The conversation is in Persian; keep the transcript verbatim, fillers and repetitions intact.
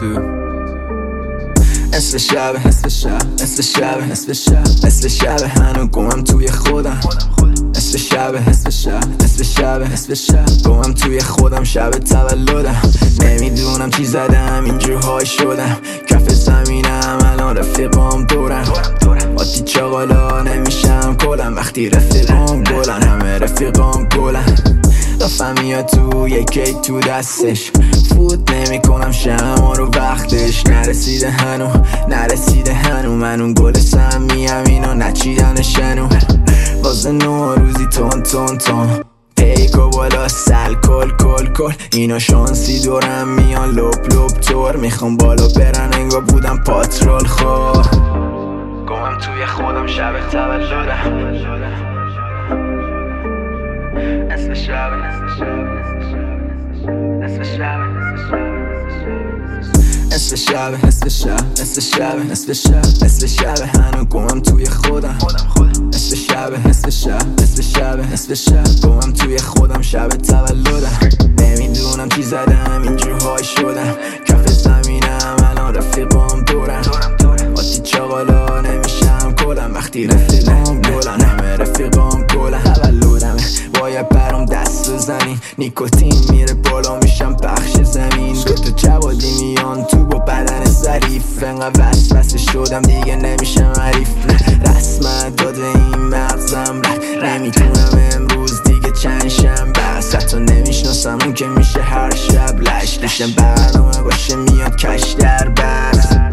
تو نصف شب نصف شب نصف شب نصف شب نصف شب هنو گمم توی خودم نصف شب نصف شب نصف شب نصف شب گمم توی خودم شب تولدم نمیدونم چی زدم اینجورهای شدم کف زمینم الان رفیقام دورم آتی چاقالا نمیشم کلم وقتی رفیقام گلن همه رفیقام گلن دافم میاد تو یک کیک تو دستش فوت نمی کنم شما رو وقتش نرسیده هنو نرسیده هنو من اون گل سمی همینو نچیدن شنو واسه نو روزی تون تون تون پیکو بالا سل کل کل کل اینا شانسی دورم میان لپ لپ تور میخوام بالا برن انگار بودم پاترول خور گمم توی خودم شب تولدم نصف شب نصف شب نصف شب نصف شب نصف شب نصف شب نصف شب نصف شب هنو گمم توی خودم نصف شب نصف شب نصف شب نصف شب گمم توی خودم شب تولدم نمیدونم چی زدم اینجورهای شدم کف زمینم الان رفیقام دورم آتی چاقالا نمیشم کلم وقتی رفیقام گلن همه رفیقام گلن تولدمه باید برام دست بزنی نیکوتین میره بالا میشم بخش زمین دوتا جوادی میان تو با بدن ظریف انقدر وسوسه شدم دیگه نمیشم حریف رسمت داده این مغزم رد نمیتونم امروز دیگه چند شنبه حتی نمیشناسم اون که میشه هر شب لش لشم برنامه باشه میاد کش در بر